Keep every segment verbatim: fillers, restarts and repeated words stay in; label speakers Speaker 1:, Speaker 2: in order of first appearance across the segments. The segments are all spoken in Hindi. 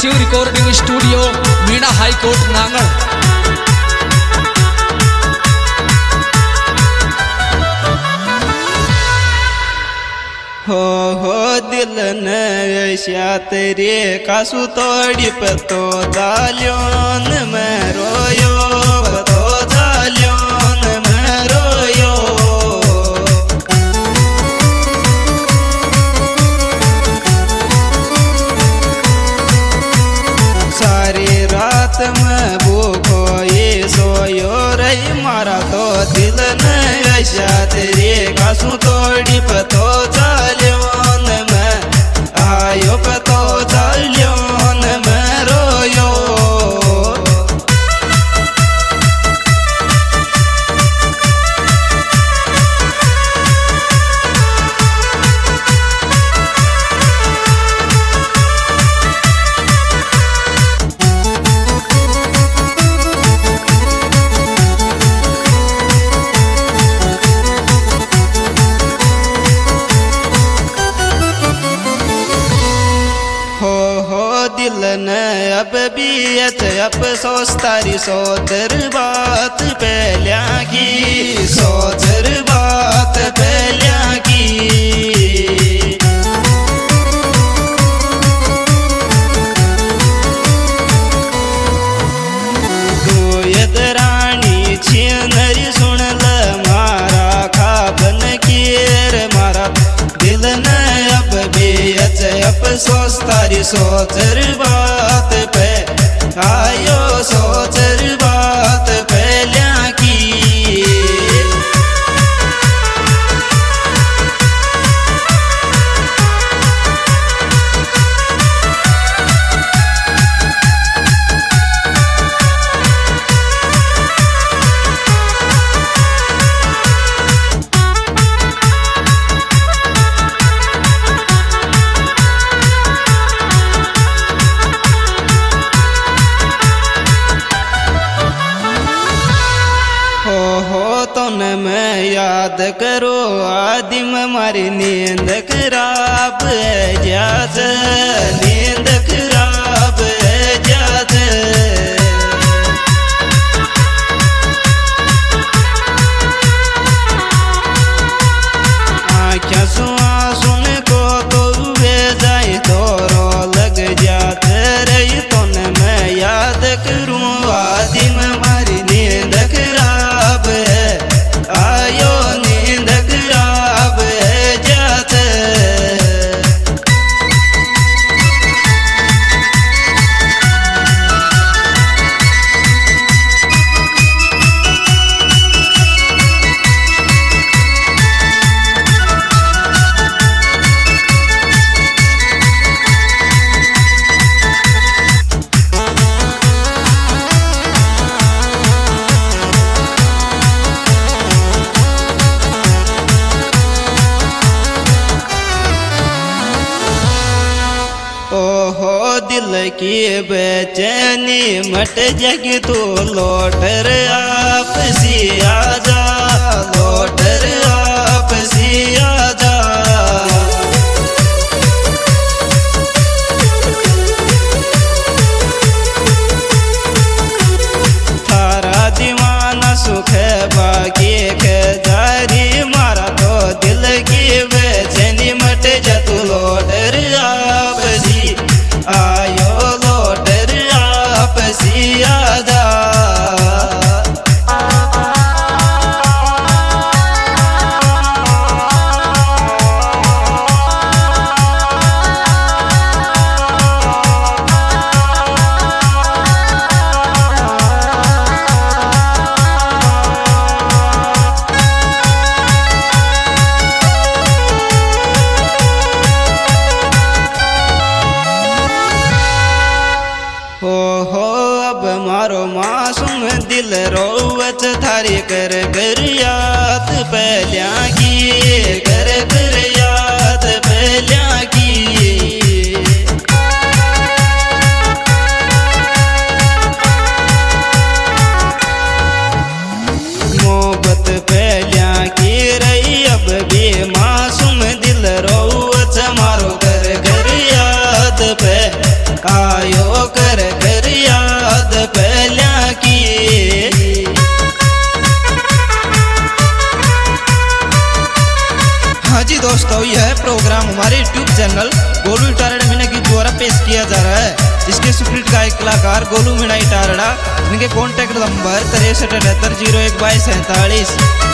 Speaker 1: Shiv recording studio Meena high court Nangal.
Speaker 2: हो हो दिल नशा तेरे कासु तोड़ी पतो दालियोन में रोयो पतो दालियोन में रोयो सारी रात में भूखो ये सोयो रही मारा तो दिल नशा तेरे कासु तोड़ी पतो दालियोन में आयो पतो दालियोन में रोयो। दिल न अब भी अफसोस तारी सोदर बात पहल्या की सोदर बात पहल्या की गोयद रानी छिनरी सुन ल मारा खाबन कीर मारा दिल न अब भी अफसोस तारी सोचर बात पे आयो सोचर बात पहल्या की मैं याद करो आदिम मारी नींद खराब है जाज नींद खराब है जाज आँखें सुआ सुन को तो वे जाए तो रो लग जाते रही तो मैं याद करूँ आदिम मारी नींद खराब है आयो नींद खराब है जाते दिल की बेचैनी मट जग तू लौटर आप सी आजा लौटर आप सी आजा थारा दीवाना सुख बाकी के जारी मारा तो दिल की बेचैनी मट जा तू लौटर आप सी आयो लौटर आप सी आजा मारो मासूम दिल रोवत थारी कर कर याद पहल्या की कर कर याद पहल्या की मोहब्बत पहल्या की रही अब भी मासूम दिल रोवत मारो कर कर याद पे आयो दोस्तों, यह प्रोग्राम हमारे यूट्यूब चैनल गोलू इटारड़ा मीणा के द्वारा पेश किया जा रहा है। इसके सुपरहिट गायक कलाकार गोलू मीणा इटारड़ा, इनके कॉन्टैक्ट नंबर तिरसठ अठहत्तर जीरो एक बाईस सैंतालीस।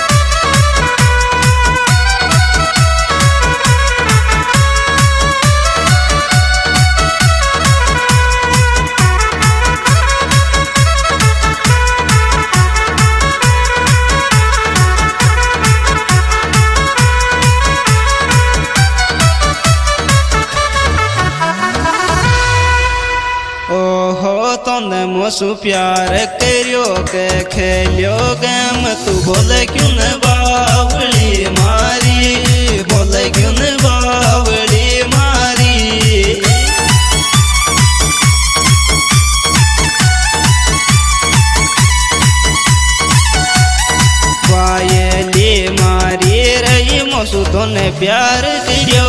Speaker 2: तोने मोसु प्यार करियो के खेलियो गेम, तू बोले क्यों न बावली मारी, बोले क्यों न बावली मारी। बायली मारी रही मोसु तोने प्यार करियो